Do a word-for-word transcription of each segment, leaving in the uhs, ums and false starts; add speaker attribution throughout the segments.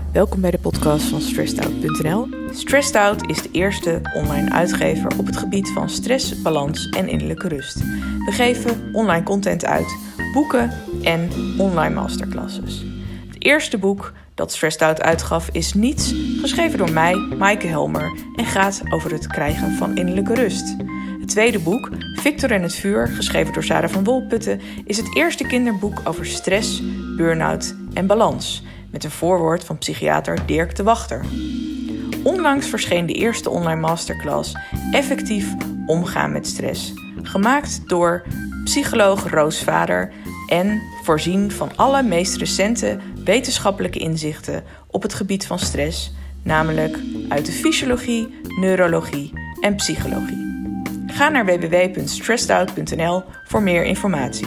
Speaker 1: Welkom bij de podcast van Stressed Out punt n l. Stressed Out is de eerste online uitgever op het gebied van stress, balans en innerlijke rust. We geven online content uit, boeken en online masterclasses. Het eerste boek dat Stressed Out uitgaf is Niets, geschreven door mij, Maaike Helmer, en gaat over het krijgen van innerlijke rust. Het tweede boek, Victor en het vuur, geschreven door Sarah van Wolputten, is het eerste kinderboek over stress, burn-out en balans, met een voorwoord van psychiater Dirk de Wachter. Onlangs verscheen de eerste online masterclass Effectief omgaan met stress, gemaakt door psycholoog Roos Vader en voorzien van alle meest recente wetenschappelijke inzichten op het gebied van stress, namelijk uit de fysiologie, neurologie en psychologie. Ga naar w w w punt stressed out punt n l voor meer informatie.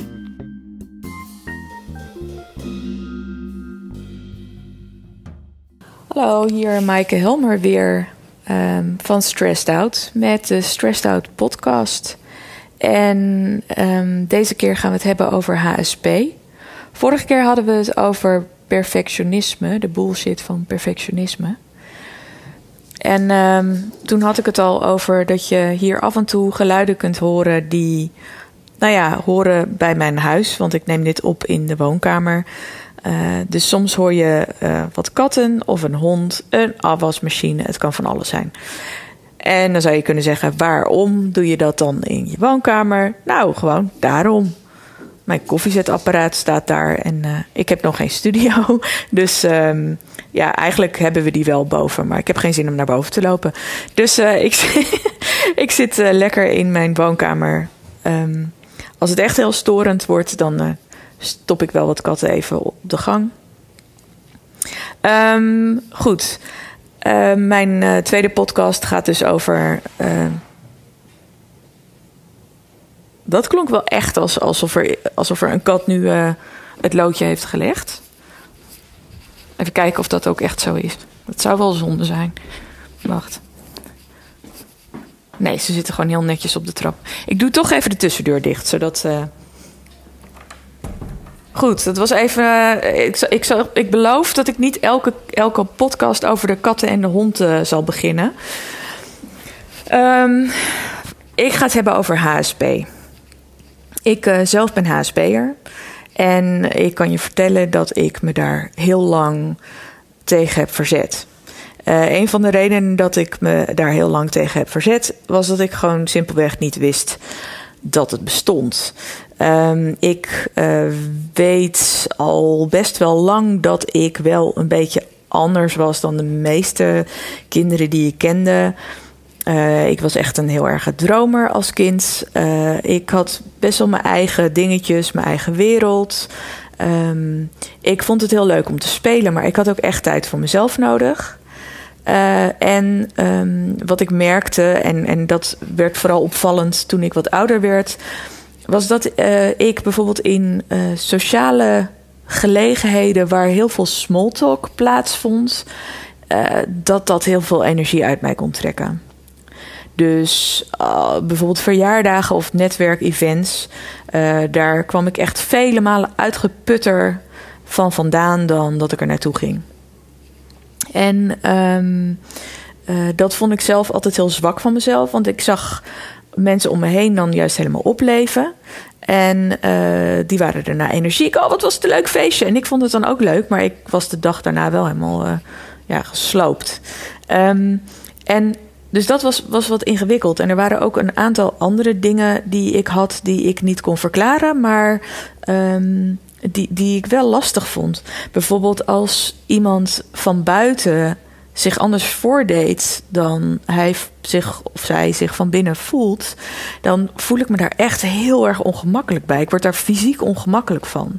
Speaker 1: Hallo, hier Maaike Helmer weer um, van Stressed Out met de Stressed Out podcast. En um, deze keer gaan we het hebben over H S P. Vorige keer hadden we het over perfectionisme, de bullshit van perfectionisme. En um, toen had ik het al over dat je hier af en toe geluiden kunt horen die, nou ja, horen bij mijn huis. Want ik neem dit op in de woonkamer. Uh, dus soms hoor je uh, wat katten of een hond, een afwasmachine. Het kan van alles zijn. En dan zou je kunnen zeggen, waarom doe je dat dan in je woonkamer? Nou, gewoon daarom. Mijn koffiezetapparaat staat daar en uh, ik heb nog geen studio. Dus um, ja, eigenlijk hebben we die wel boven. Maar ik heb geen zin om naar boven te lopen. Dus uh, ik, ik zit uh, lekker in mijn woonkamer. Um, als het echt heel storend wordt, dan uh, stop ik wel wat katten even op de gang. Um, goed. Uh, mijn uh, tweede podcast gaat dus over... Uh, dat klonk wel echt als, alsof, er, alsof er een kat nu uh, het loodje heeft gelegd. Even kijken of dat ook echt zo is. Dat zou wel zonde zijn. Wacht. Nee, ze zitten gewoon heel netjes op de trap. Ik doe toch even de tussendeur dicht, zodat... Uh... Goed, dat was even... Uh, ik, ik, zal, ik beloof dat ik niet elke, elke podcast over de katten en de hond uh, zal beginnen. Um, ik ga het hebben over H S P. Ik uh, zelf ben H S P'er. En ik kan je vertellen dat ik me daar heel lang tegen heb verzet. Uh, een van de redenen dat ik me daar heel lang tegen heb verzet... was dat ik gewoon simpelweg niet wist dat het bestond. Um, ik uh, weet al best wel lang dat ik wel een beetje anders was... dan de meeste kinderen die ik kende... Uh, ik was echt een heel erge dromer als kind. Uh, ik had best wel mijn eigen dingetjes, mijn eigen wereld. Um, ik vond het heel leuk om te spelen, maar ik had ook echt tijd voor mezelf nodig. Uh, en um, wat ik merkte, en, en dat werd vooral opvallend toen ik wat ouder werd... was dat uh, ik bijvoorbeeld in uh, sociale gelegenheden... waar heel veel small talk plaatsvond... Uh, dat dat heel veel energie uit mij kon trekken. Dus uh, bijvoorbeeld verjaardagen of netwerkevents... Uh, daar kwam ik echt vele malen uitgeputter van vandaan dan dat ik er naartoe ging. En um, uh, dat vond ik zelf altijd heel zwak van mezelf. Want ik zag mensen om me heen dan juist helemaal opleven. En uh, die waren daarna energiek. Oh, wat was het een leuk feestje. En ik vond het dan ook leuk. Maar ik was de dag daarna wel helemaal uh, ja, gesloopt. Um, en... Dus dat was, was wat ingewikkeld. En er waren ook een aantal andere dingen die ik had... die ik niet kon verklaren, maar um, die, die ik wel lastig vond. Bijvoorbeeld als iemand van buiten zich anders voordeed... dan hij zich of zij zich van binnen voelt... dan voel ik me daar echt heel erg ongemakkelijk bij. Ik word daar fysiek ongemakkelijk van.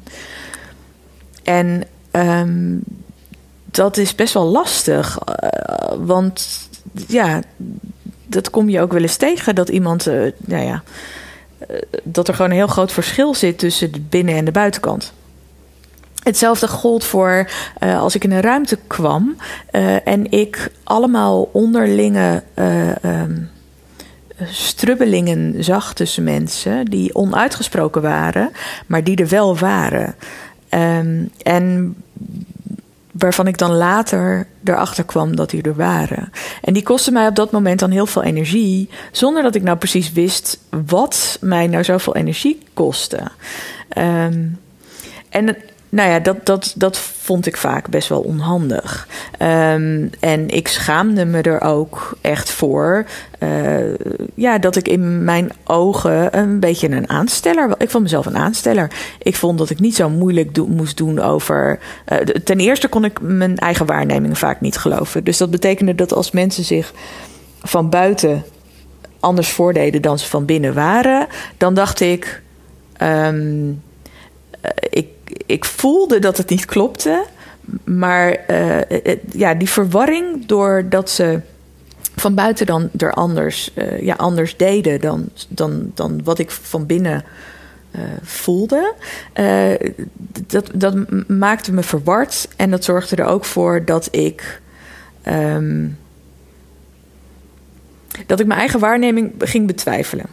Speaker 1: En um, dat is best wel lastig. Uh, want... ja, dat kom je ook wel eens tegen. Dat iemand, uh, nou ja, uh, dat er gewoon een heel groot verschil zit tussen de binnen- en de buitenkant. Hetzelfde gold voor uh, als ik in een ruimte kwam uh, en ik allemaal onderlinge uh, um, strubbelingen zag tussen mensen die onuitgesproken waren, maar die er wel waren. Um, en waarvan ik dan later erachter kwam dat die er waren. En die kostten mij op dat moment dan heel veel energie, zonder dat ik nou precies wist wat mij nou zoveel energie kostte. Um, en nou ja, dat, dat, dat vond ik vaak best wel onhandig. Um, en ik schaamde me er ook echt voor. Uh, ja, dat ik in mijn ogen een beetje een aansteller... Ik vond mezelf een aansteller. Ik vond dat ik niet zo moeilijk do- moest doen over... Uh, ten eerste kon ik mijn eigen waarnemingen vaak niet geloven. Dus dat betekende dat als mensen zich van buiten anders voordeden dan ze van binnen waren, dan dacht ik... Um, uh, ik Ik voelde dat het niet klopte, maar uh, het, ja, die verwarring doordat ze van buiten dan er anders, uh, ja, anders deden dan, dan, dan wat ik van binnen uh, voelde, uh, dat, dat maakte me verward en dat zorgde er ook voor dat ik um, dat ik mijn eigen waarneming ging betwijfelen.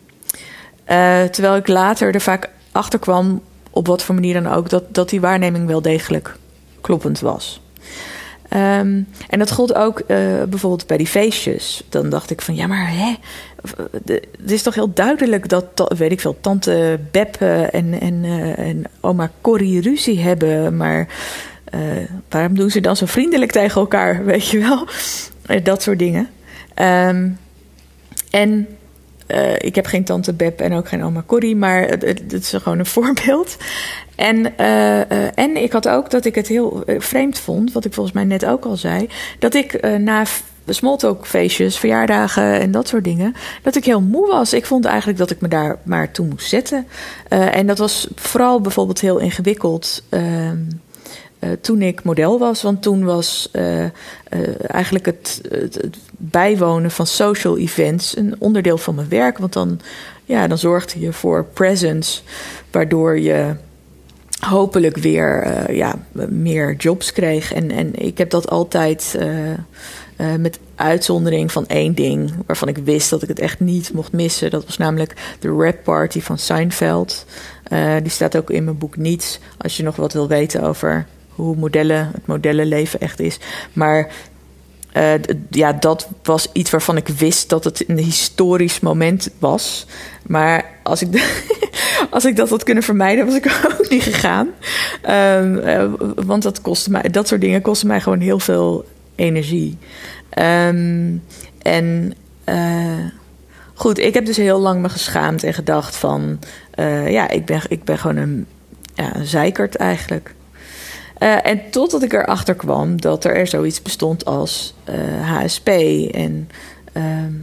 Speaker 1: Uh, terwijl ik later er vaak achter kwam, op wat voor manier dan ook, dat, dat die waarneming wel degelijk kloppend was. Um, en dat gold ook uh, bijvoorbeeld bij die feestjes. Dan dacht ik van, ja, maar hè, het is toch heel duidelijk dat, weet ik veel, tante Beb en, en, uh, en oma Corrie ruzie hebben, maar uh, waarom doen ze dan zo vriendelijk tegen elkaar, weet je wel? Dat soort dingen. Um, en Uh, ik heb geen tante Beb en ook geen oma Corrie, maar het, het, het is gewoon een voorbeeld. En, uh, uh, en ik had ook dat ik het heel uh, vreemd vond, wat ik volgens mij net ook al zei, dat ik uh, na smalltalkfeestjes, verjaardagen en dat soort dingen, dat ik heel moe was. Ik vond eigenlijk dat ik me daar maar toe moest zetten. Uh, en dat was vooral bijvoorbeeld heel ingewikkeld Uh, Uh, toen ik model was, want toen was uh, uh, eigenlijk het, het, het bijwonen van social events een onderdeel van mijn werk. Want dan, ja, dan zorgde je voor presence, waardoor je hopelijk weer uh, ja, meer jobs kreeg. En, en ik heb dat altijd uh, uh, met uitzondering van één ding, waarvan ik wist dat ik het echt niet mocht missen. Dat was namelijk de rap party van Seinfeld. Uh, die staat ook in mijn boek Niets, als je nog wat wil weten over hoe modellen, het modellenleven echt is. Maar uh, d- ja, dat was iets waarvan ik wist dat het een historisch moment was. Maar als ik, de, als ik dat had kunnen vermijden, was ik ook niet gegaan. Um, uh, want dat kostte mij, dat soort dingen kosten mij gewoon heel veel energie. Um, en uh, goed, ik heb dus heel lang me geschaamd en gedacht van, Uh, ja, ik ben, ik ben gewoon een, ja, een zeikert eigenlijk. Uh, en totdat ik erachter kwam dat er zoiets bestond als uh, H S P. En uh,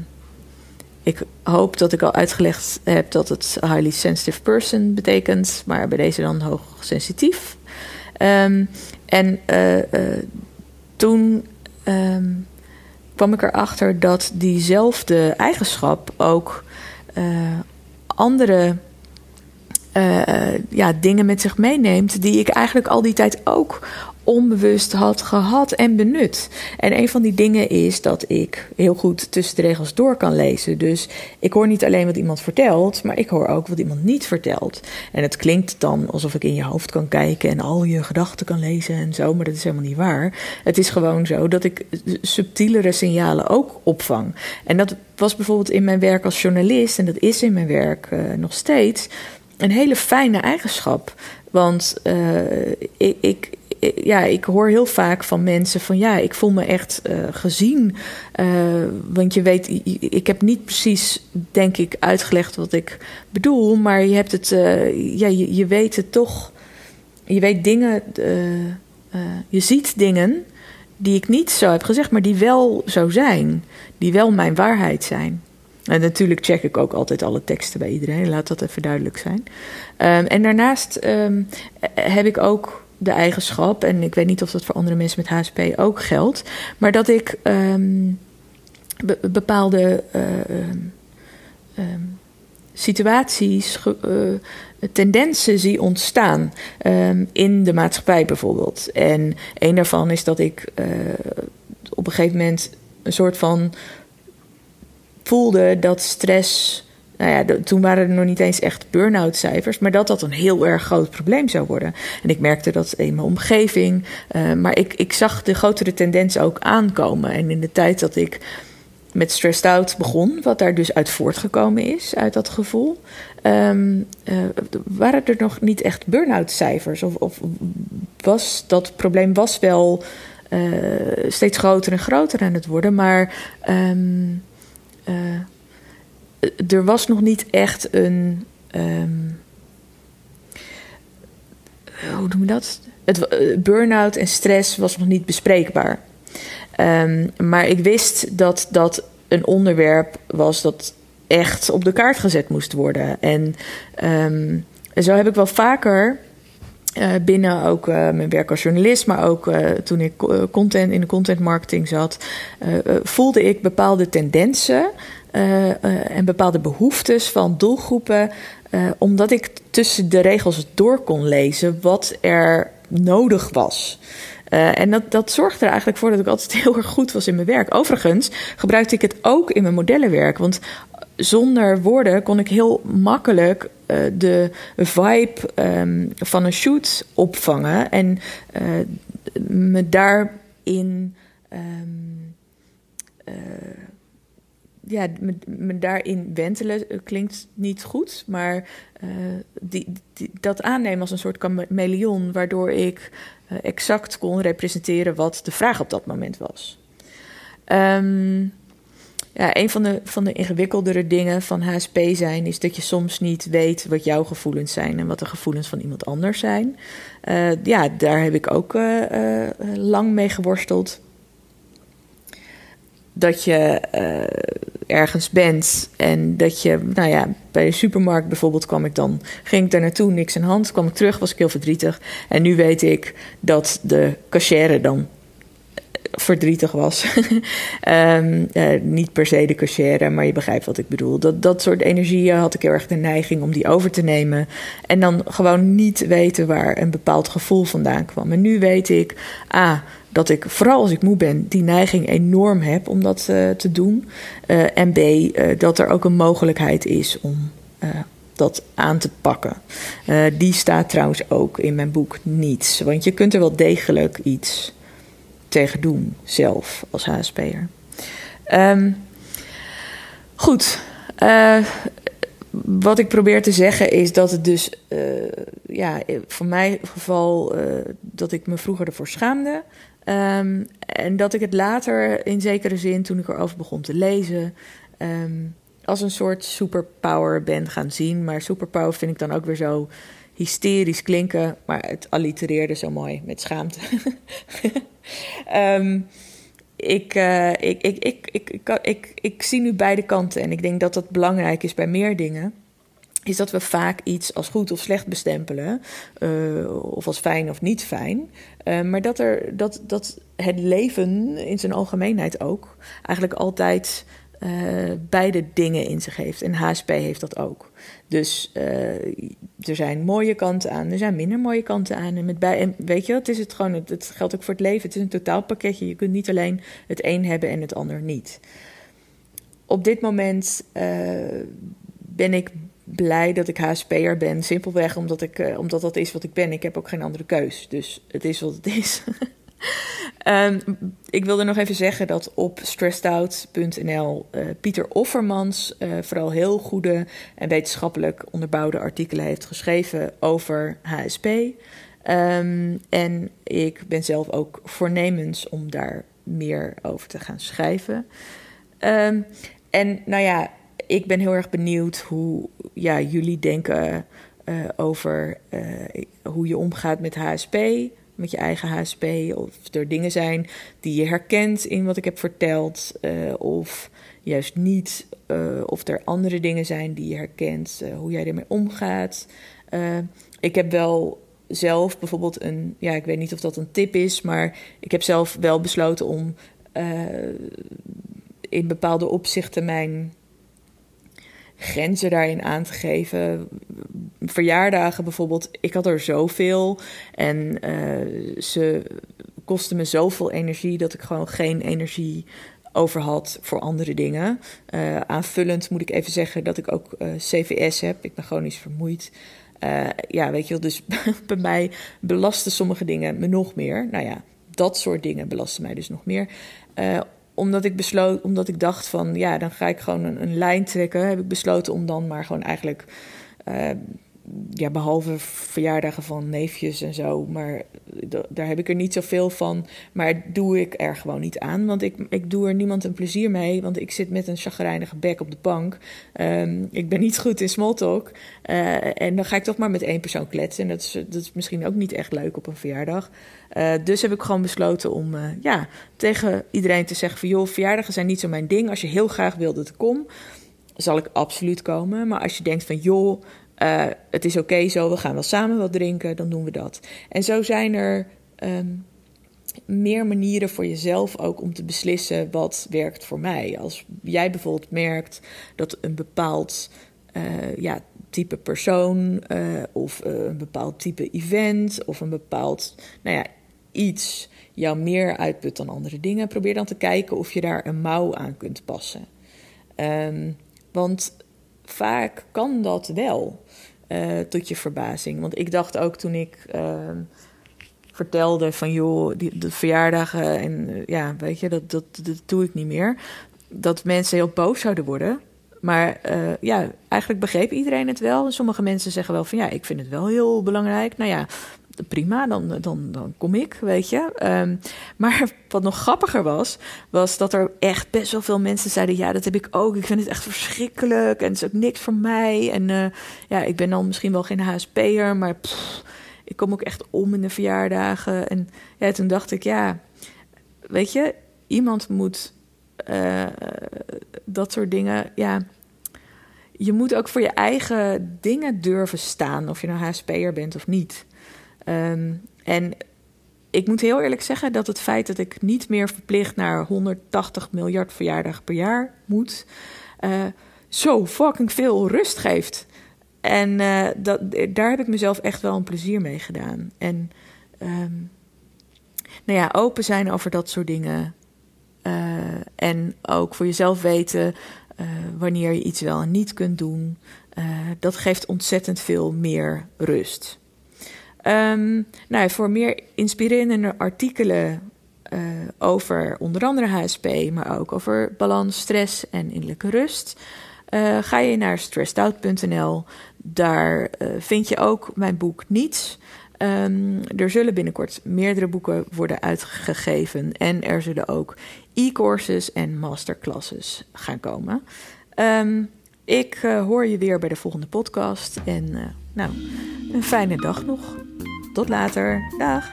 Speaker 1: ik hoop dat ik al uitgelegd heb dat het highly sensitive person betekent, maar bij deze dan hoogsensitief. Um, en uh, uh, toen um, kwam ik erachter dat diezelfde eigenschap ook uh, andere Uh, ja, dingen met zich meeneemt die ik eigenlijk al die tijd ook onbewust had gehad en benut. En een van die dingen is dat ik heel goed tussen de regels door kan lezen. Dus ik hoor niet alleen wat iemand vertelt, maar ik hoor ook wat iemand niet vertelt. En het klinkt dan alsof ik in je hoofd kan kijken en al je gedachten kan lezen en zo, maar dat is helemaal niet waar. Het is gewoon zo dat ik subtielere signalen ook opvang. En dat was bijvoorbeeld in mijn werk als journalist, en dat is in mijn werk uh, nog steeds een hele fijne eigenschap. Want uh, ik, ik, ja, ik hoor heel vaak van mensen van ja, ik voel me echt uh, gezien. Uh, want je weet, ik heb niet precies, denk ik, uitgelegd wat ik bedoel. Maar je hebt het, uh, ja, je, je weet het toch. Je weet dingen, uh, uh, je ziet dingen die ik niet zo heb gezegd, maar die wel zo zijn. Die wel mijn waarheid zijn. En natuurlijk check ik ook altijd alle teksten bij iedereen. Laat dat even duidelijk zijn. Um, en daarnaast um, heb ik ook de eigenschap, en ik weet niet of dat voor andere mensen met H S P ook geldt, maar dat ik um, be- bepaalde uh, um, um, situaties, ge- uh, tendensen zie ontstaan um, in de maatschappij bijvoorbeeld. En een daarvan is dat ik uh, op een gegeven moment een soort van voelde dat stress nou ja, de, toen waren er nog niet eens echt burn-out cijfers, maar dat dat een heel erg groot probleem zou worden. En ik merkte dat in mijn omgeving, uh, maar ik, ik zag de grotere tendens ook aankomen. En in de tijd dat ik met Stressed Out begon, wat daar dus uit voortgekomen is, uit dat gevoel, um, uh, waren er nog niet echt burn-out cijfers. Of, of was dat probleem was wel uh, steeds groter en groter aan het worden, maar um, uh, er was nog niet echt een um, hoe noem je dat? Het, uh, burn-out en stress was nog niet bespreekbaar. Um, maar ik wist dat dat een onderwerp was dat echt op de kaart gezet moest worden. En um, zo heb ik wel vaker uh, binnen ook uh, mijn werk als journalist, maar ook uh, toen ik uh, content in de content marketing zat, uh, uh, voelde ik bepaalde tendensen uh, uh, en bepaalde behoeftes van doelgroepen, uh, omdat ik tussen de regels door kon lezen wat er nodig was. Uh, en dat, dat zorgde er eigenlijk voor dat ik altijd heel erg goed was in mijn werk. Overigens gebruikte ik het ook in mijn modellenwerk. Want zonder woorden kon ik heel makkelijk uh, de vibe um, van een shoot opvangen. En uh, me daarin... Um, uh, ja, me, me daarin wentelen klinkt niet goed. Maar uh, die, die, dat aannemen als een soort chameleon, waardoor ik uh, exact kon representeren wat de vraag op dat moment was. Um, ja, een van de, van de ingewikkeldere dingen van H S P zijn is dat je soms niet weet wat jouw gevoelens zijn en wat de gevoelens van iemand anders zijn. Uh, ja, daar heb ik ook uh, uh, lang mee geworsteld. Dat je uh, ergens bent en dat je, nou ja, bij de supermarkt bijvoorbeeld kwam ik dan, ging ik daar naartoe, niks aan de hand, kwam ik terug, was ik heel verdrietig. En nu weet ik dat de cashier dan verdrietig was. um, uh, niet per se de cashier, maar je begrijpt wat ik bedoel. Dat, dat soort energieën had ik heel erg de neiging om die over te nemen. En dan gewoon niet weten waar een bepaald gevoel vandaan kwam. En nu weet ik, ah, dat ik, vooral als ik moe ben, die neiging enorm heb om dat uh, te doen. Uh, en B, uh, dat er ook een mogelijkheid is om uh, dat aan te pakken. Uh, die staat trouwens ook in mijn boek Niets. Want je kunt er wel degelijk iets tegen doen, zelf, als H S P'er. Um, goed. Uh, wat ik probeer te zeggen is dat het dus, uh, ja, voor mijn geval, uh, dat ik me vroeger ervoor schaamde. Um, en dat ik het later, in zekere zin, toen ik erover begon te lezen, um, als een soort superpower ben gaan zien. Maar superpower vind ik dan ook weer zo hysterisch klinken, maar het allitereerde zo mooi met schaamte. um, ik, uh, ik, ik, ik, ik, ik, ik, ik zie nu beide kanten en ik denk dat dat belangrijk is bij meer dingen. Is dat we vaak iets als goed of slecht bestempelen, uh, of als fijn of niet fijn. Uh, maar dat, er, dat, dat het leven in zijn algemeenheid ook eigenlijk altijd uh, beide dingen in zich heeft. En H S P heeft dat ook. Dus uh, er zijn mooie kanten aan, er zijn minder mooie kanten aan. En, met bij, en weet je, het is het gewoon, het, het geldt ook voor het leven. Het is een totaalpakketje. Je kunt niet alleen het een hebben en het ander niet. Op dit moment uh, ben ik blij dat ik H S P'er ben. Simpelweg omdat, ik, uh, omdat dat is wat ik ben. Ik heb ook geen andere keus. Dus het is wat het is. um, ik wilde nog even zeggen dat op stressedout punt n l uh, Pieter Offermans uh, vooral heel goede en wetenschappelijk onderbouwde artikelen heeft geschreven over H S P. Um, en ik ben zelf ook voornemens om daar meer over te gaan schrijven. Um, en nou ja, ik ben heel erg benieuwd hoe ja, jullie denken uh, over uh, hoe je omgaat met H S P, met je eigen H S P. Of er dingen zijn die je herkent in wat ik heb verteld, uh, of juist niet. Uh, of er andere dingen zijn die je herkent, uh, hoe jij ermee omgaat. Uh, ik heb wel zelf bijvoorbeeld een, ja, ik weet niet of dat een tip is, maar ik heb zelf wel besloten om uh, in bepaalde opzichten mijn grenzen daarin aan te geven. Verjaardagen bijvoorbeeld, ik had er zoveel en uh, ze kostten me zoveel energie dat ik gewoon geen energie over had voor andere dingen. Uh, aanvullend moet ik even zeggen dat ik ook uh, C V S heb. Ik ben chronisch vermoeid. Uh, ja, weet je wel, dus bij mij belasten sommige dingen me nog meer. Nou ja, dat soort dingen belasten mij dus nog meer. Uh, omdat ik besloot, omdat ik dacht van, ja, dan ga ik gewoon een, een lijn trekken. Heb ik besloten om dan maar gewoon eigenlijk, uh, ja, behalve verjaardagen van neefjes en zo, maar d- daar heb ik er niet zoveel van. Maar doe ik er gewoon niet aan, want ik, ik doe er niemand een plezier mee, want ik zit met een chagrijnige bek op de bank. Um, ik ben niet goed in smalltalk. Uh, en dan ga ik toch maar met één persoon kletsen. En dat is, dat is misschien ook niet echt leuk op een verjaardag. Uh, dus heb ik gewoon besloten om uh, ja, tegen iedereen te zeggen van, joh, verjaardagen zijn niet zo mijn ding. Als je heel graag wil dat ik kom, zal ik absoluut komen. Maar als je denkt van, joh, uh, het is oké zo, we gaan wel samen wat drinken, dan doen we dat. En zo zijn er um, meer manieren voor jezelf ook om te beslissen wat werkt voor mij. Als jij bijvoorbeeld merkt dat een bepaald uh, ja, type persoon uh, of uh, een bepaald type event of een bepaald, nou ja, iets jou meer uitput dan andere dingen, probeer dan te kijken of je daar een mouw aan kunt passen. Um, want vaak kan dat wel, uh, tot je verbazing. Want ik dacht ook toen ik uh, vertelde van, joh, die, de verjaardagen en uh, ja, weet je, dat, dat, dat doe ik niet meer, dat mensen heel boos zouden worden. Maar uh, ja, eigenlijk begreep iedereen het wel. Sommige mensen zeggen wel van, ja, ik vind het wel heel belangrijk. Nou ja, prima, dan, dan, dan kom ik, weet je. Um, maar wat nog grappiger was, was dat er echt best wel veel mensen zeiden, ja, dat heb ik ook. Ik vind het echt verschrikkelijk en het is ook niks voor mij. En uh, ja, ik ben dan misschien wel geen H S P'er, maar pff, ik kom ook echt om in de verjaardagen. En ja, toen dacht ik, ja, weet je, iemand moet uh, dat soort dingen, ja, je moet ook voor je eigen dingen durven staan, of je nou H S P'er bent of niet. Um, en ik moet heel eerlijk zeggen dat het feit dat ik niet meer verplicht naar honderdtachtig miljard verjaardagen per jaar moet, uh, zo fucking veel rust geeft. En uh, dat, daar heb ik mezelf echt wel een plezier mee gedaan. En um, nou ja, open zijn over dat soort dingen. Uh, en ook voor jezelf weten uh, wanneer je iets wel en niet kunt doen. Uh, dat geeft ontzettend veel meer rust. Um, nou, voor meer inspirerende artikelen uh, over onder andere H S P, maar ook over balans, stress en innerlijke rust, uh, ga je naar stressedout punt n l. Daar uh, vind je ook mijn boek Niets. Um, er zullen binnenkort meerdere boeken worden uitgegeven en er zullen ook e-courses en masterclasses gaan komen. Um, ik uh, hoor je weer bij de volgende podcast en uh, nou, een fijne dag nog. Tot later. Dag.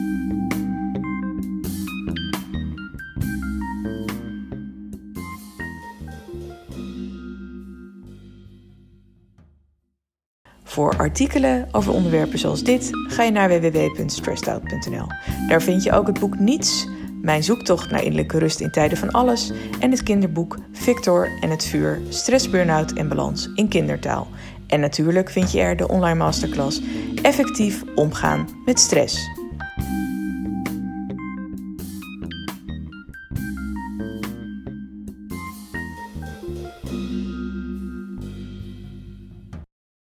Speaker 1: Voor artikelen over onderwerpen zoals dit ga je naar w w w punt stressedout punt n l. Daar vind je ook het boek Niets, mijn zoektocht naar innerlijke rust in tijden van alles en het kinderboek Victor en het vuur, stress, burn-out en balans in kindertaal. En natuurlijk vind je er de online masterclass Effectief omgaan met stress.